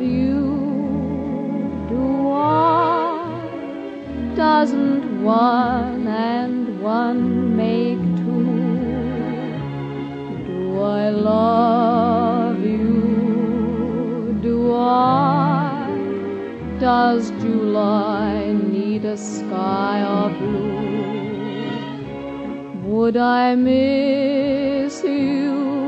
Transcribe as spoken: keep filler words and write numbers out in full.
you? Do I? Doesn't one and one make two? Do I love you? Do I? Does July need a sky of blue? Would I miss you